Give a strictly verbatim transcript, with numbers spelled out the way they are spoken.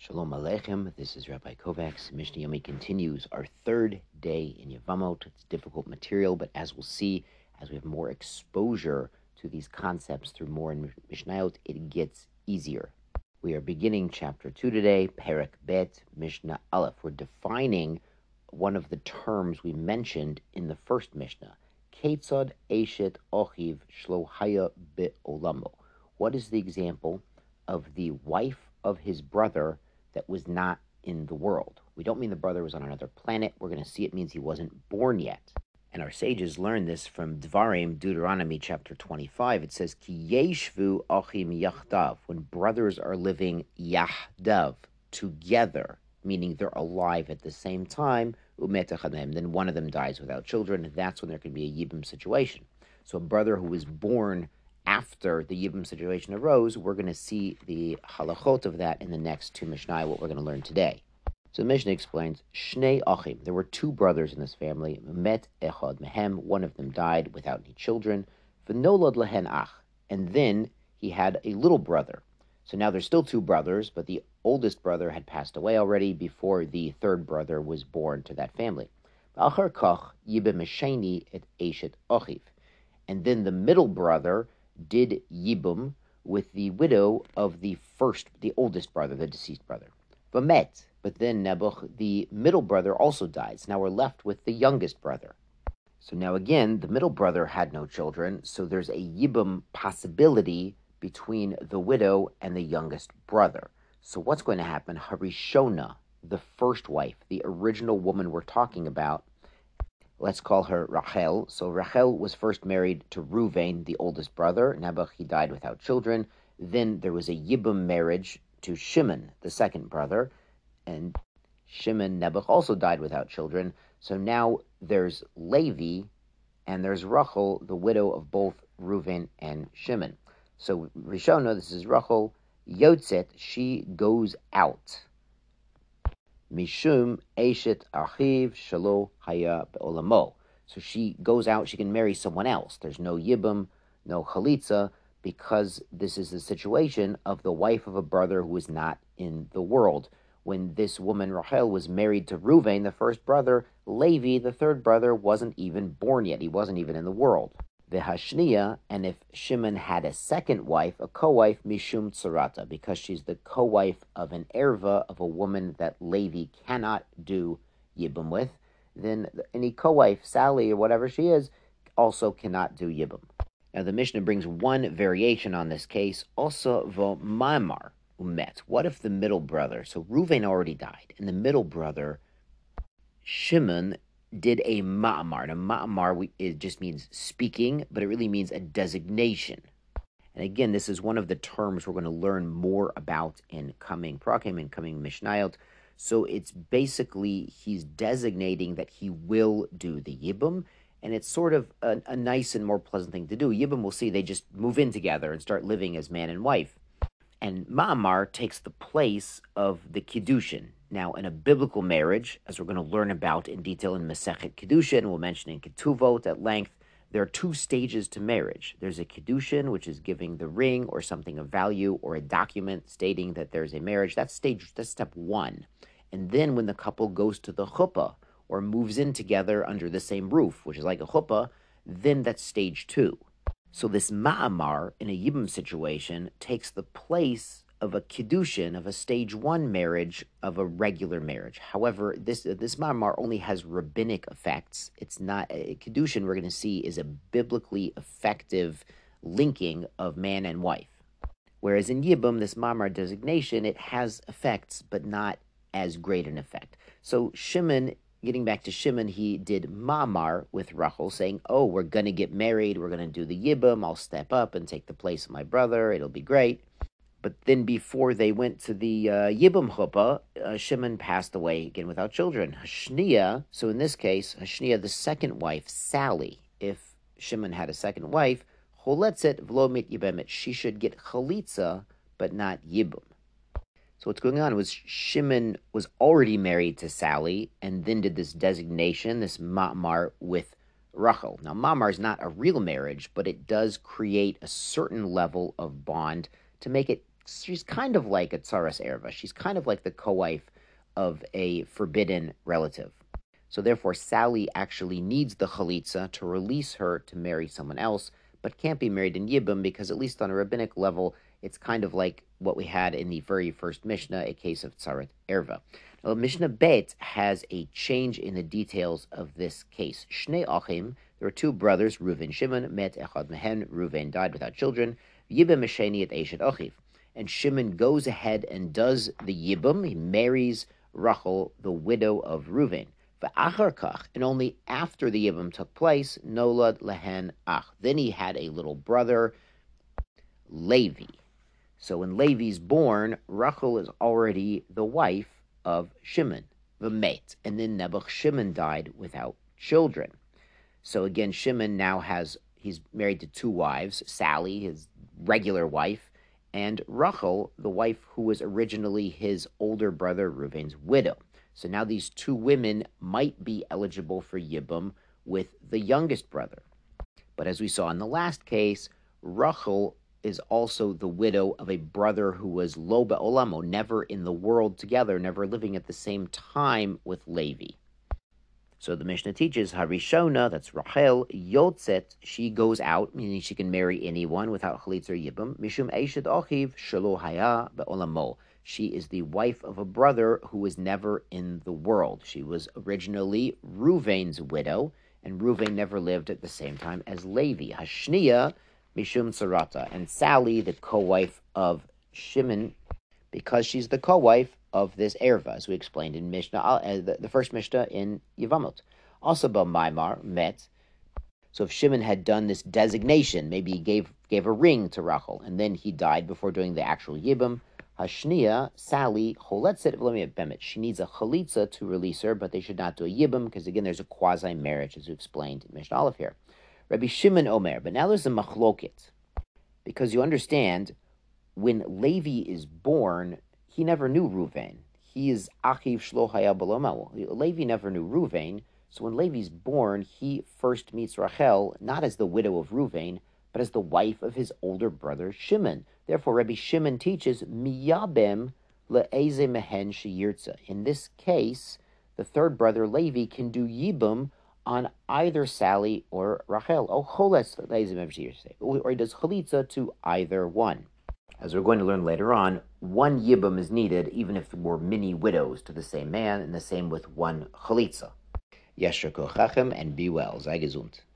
Shalom Aleichem, this is Rabbi Kovacs. Mishnah Yomi continues our third day in Yevamot. It's difficult material, but as we'll see, as we have more exposure to these concepts through more in Mishnayot, it gets easier. We are beginning chapter two today, Perek Bet, Mishnah Aleph. We're defining one of the terms we mentioned in the first Mishnah, Ketzad Eshet Ochiv Shlo Haya Be'olamo. What is the example of the wife of his brother that was not in the world? We don't mean the brother was on another planet. We're going to see it means he wasn't born yet. And our sages learned this from Dvarim, Deuteronomy chapter twenty-five. It says, Ki yeshvu achim yachdav, when brothers are living yahdav, together, meaning they're alive at the same time, umetachadem, then one of them dies without children. That's when there can be a yibum situation. So a brother who was born after the Yibum situation arose, we're going to see the halachot of that in the next two Mishnah, what we're going to learn today. So the Mishnah explains, Shnei Achim, there were two brothers in this family, Met Echad Mehem, one of them died without any children, V'nolad Lehen Ach, and then he had a little brother. So now there's still two brothers, but the oldest brother had passed away already before the third brother was born to that family. V'achar Kach Yibem Mesheni et Eshet Achiv, and then the middle brother did yibum with the widow of the first, the oldest brother, the deceased brother. V'met, but then Nebuch, the middle brother, also died. So now we're left with the youngest brother. So now again, the middle brother had no children, so there's a yibum possibility between the widow and the youngest brother. So what's going to happen? Harishona, the first wife, the original woman we're talking about, let's call her Rachel. So Rachel was first married to Ruvain, the oldest brother. Nebuch, he died without children. Then there was a Yibum marriage to Shimon, the second brother. And Shimon, Nebuch, also died without children. So now there's Levi and there's Rachel, the widow of both Ruvain and Shimon. So Rishona, this is Rachel, Yotzet, she goes out. Mishum Eshet Achiv Shalo Haya Be'olamo. So she goes out, she can marry someone else. There's no Yibum, no Chalitza, because this is the situation of the wife of a brother who is not in the world. When this woman, Rachel, was married to Ruvain, the first brother, Levi, the third brother, wasn't even born yet. He wasn't even in the world. V'hashniya, and if Shimon had a second wife, a co-wife, Mishum Tzarata, because she's the co-wife of an erva, of a woman that Levi cannot do Yibum with, then any co-wife, Sally, or whatever she is, also cannot do Yibum. Now the Mishnah brings one variation on this case, also vo mamar umet. What if the middle brother, so Ruvain already died, and the middle brother, Shimon, did a ma'amar. And a ma'amar, it just means speaking, but it really means a designation. And again, this is one of the terms we're going to learn more about in coming prakim, in coming mishnayot. So it's basically, he's designating that he will do the yibum, and it's sort of a, a nice and more pleasant thing to do. Yibum, we'll see, they just move in together and start living as man and wife. And ma'amar takes the place of the kiddushin. Now, in a biblical marriage, as we're going to learn about in detail in Masechet Kiddushin, we'll mention in Ketuvot at length, there are two stages to marriage. There's a Kiddushin, which is giving the ring or something of value, or a document stating that there's a marriage. That's stage, that's step one. And then when the couple goes to the chuppah, or moves in together under the same roof, which is like a chuppah, then that's stage two. So this ma'amar, in a yibum situation, takes the place of a kiddushin, of a stage one marriage, of a regular marriage. However, this this ma'amar only has rabbinic effects. It's not, a kiddushin we're going to see is a biblically effective linking of man and wife. Whereas in yibum, this ma'amar designation, it has effects, but not as great an effect. So Shimon, getting back to Shimon, he did ma'amar with Rachel, saying, oh, we're going to get married, we're going to do the yibum, I'll step up and take the place of my brother, it'll be great. But then before they went to the uh, Yibum Chuppah, uh, Shimon passed away again without children. Hashniya, so in this case, Hashniya, the second wife, Sally, if Shimon had a second wife, Choletzet v'lo mit yibemet, she should get Chalitza, but not Yibum. So what's going on was Shimon was already married to Sally, and then did this designation, this ma'amar with Rachel. Now, ma'amar is not a real marriage, but it does create a certain level of bond to make it she's kind of like a tsaras erva. She's kind of like the co-wife of a forbidden relative. So therefore, Sally actually needs the chalitza to release her to marry someone else, but can't be married in Yibum because, at least on a rabbinic level, it's kind of like what we had in the very first Mishnah, a case of tsarat erva. Now, Mishnah Bet has a change in the details of this case. Shnei achim, there were two brothers, Reuven, Shimon, met echad mehen, Reuven died without children, Yibum mesheni et eshet achiv. And Shimon goes ahead and does the Yibum, he marries Rachel, the widow of Reuven. And only after the Yibum took place, Nolad lehen ach. Then he had a little brother, Levi. So when Levi's born, Rachel is already the wife of Shimon, the mate. And then Nebuch Shimon died without children. So again, Shimon now has, he's married to two wives, Sally, his regular wife, and Rachel, the wife who was originally his older brother Reuven's widow. So now these two women might be eligible for Yibum with the youngest brother. But as we saw in the last case, Rachel is also the widow of a brother who was lo be'olamo, never in the world together, never living at the same time with Levi. So the Mishnah teaches, Harishona, that's Rachel, Yotzet, she goes out, meaning she can marry anyone without chalitza or yibum, Mishum Eshet Achiv, Shelo Haya Be'olamo. She is the wife of a brother who was never in the world. She was originally Reuven's widow, and Reuven never lived at the same time as Levi. Hashniya, Mishum Sarata, and Sally, the co-wife of Shimon, because she's the co-wife of this erva, as we explained in Mishnah, uh, the, the first Mishnah in Yevamot. Also, Maimar met. So if Shimon had done this designation, maybe he gave gave a ring to Rachel, and then he died before doing the actual Yibum. Hashniya, Sally, Choletzet V'Lo Bemet. She needs a chalitza to release her, but they should not do a Yibum, because again, there's a quasi-marriage, as we explained in Mishnah Aleph here. Rabbi Shimon Omer, but now there's a machloket, because you understand, when Levi is born, he never knew Reuven. He is Achiv Shlo Haya B'Lo. Levi never knew Reuven, so when Levi's born, he first meets Rachel, not as the widow of Reuven, but as the wife of his older brother Shimon. Therefore, Rabbi Shimon teaches, Miyabem le'eze mehen sheyirtza. In this case, the third brother, Levi, can do Yibum on either Sally or Rachel. Oh, choles le'eze mehen sheyirtza. Or he does chalitza to either one. As we're going to learn later on, one Yibum is needed, even if there were many widows to the same man, and the same with one chalitza. Yesher kochachem, and be well. Sei gesund.